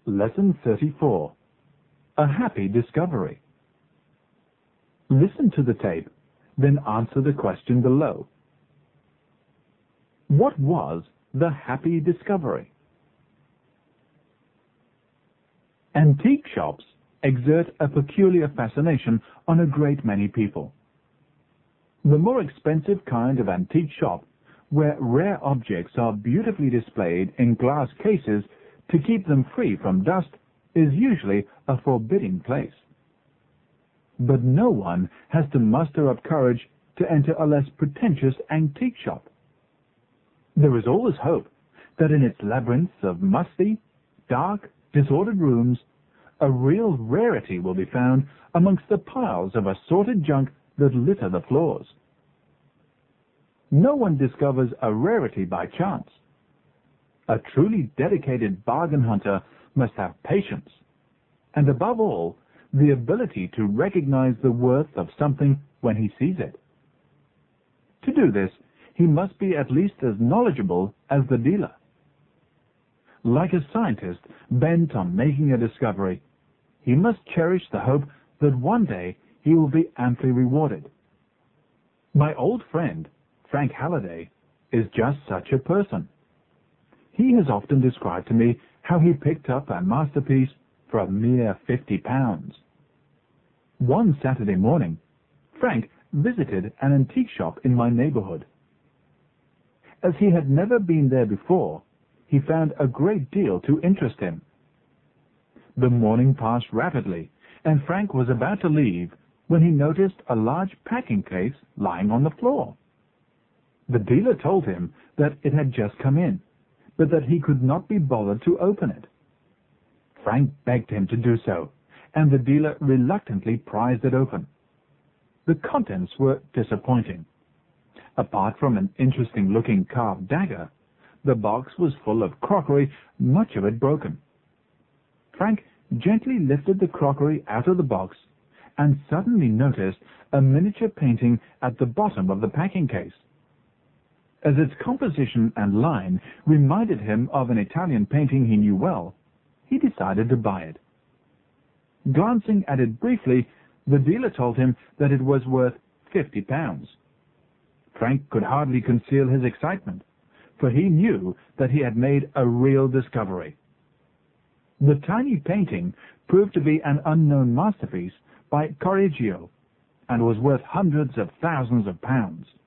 Lesson 34. A Happy Discovery. Listen to the tape, then answer the question below. What was the happy discovery? Antique shops exert a peculiar fascination on a great many people. The more expensive kind of antique shop, where rare objects are beautifully displayed in glass cases to keep them free from dust, is usually a forbidding place. But no one has to muster up courage to enter a less pretentious antique shop. There is always hope that in its labyrinths of musty, dark, disordered rooms, a real rarity will be found amongst the piles of assorted junk that litter the floors. No one discovers a rarity by chance. A truly dedicated bargain hunter must have patience, and above all, the ability to recognize the worth of something when he sees it. To do this, he must be at least as knowledgeable as the dealer. Like a scientist bent on making a discovery, he must cherish the hope that one day he will be amply rewarded. My old friend, Frank Halliday, is just such a person. He has often described to me how he picked up a masterpiece for a mere £50. One Saturday morning, Frank visited an antique shop in my neighborhood. As he had never been there before, he found a great deal to interest him. The morning passed rapidly, and Frank was about to leave when he noticed a large packing case lying on the floor. The dealer told him that it had just come in, but that he could not be bothered to open it. Frank begged him to do so, and the dealer reluctantly prized it open. The contents were disappointing. Apart from an interesting-looking carved dagger, the box was full of crockery, much of it broken. Frank gently lifted the crockery out of the box and suddenly noticed a miniature painting at the bottom of the packing case. As its composition and line reminded him of an Italian painting he knew well, he decided to buy it. Glancing at it briefly, the dealer told him that it was worth £50. Frank could hardly conceal his excitement, for he knew that he had made a real discovery. The tiny painting proved to be an unknown masterpiece by Correggio, and was worth hundreds of thousands of pounds.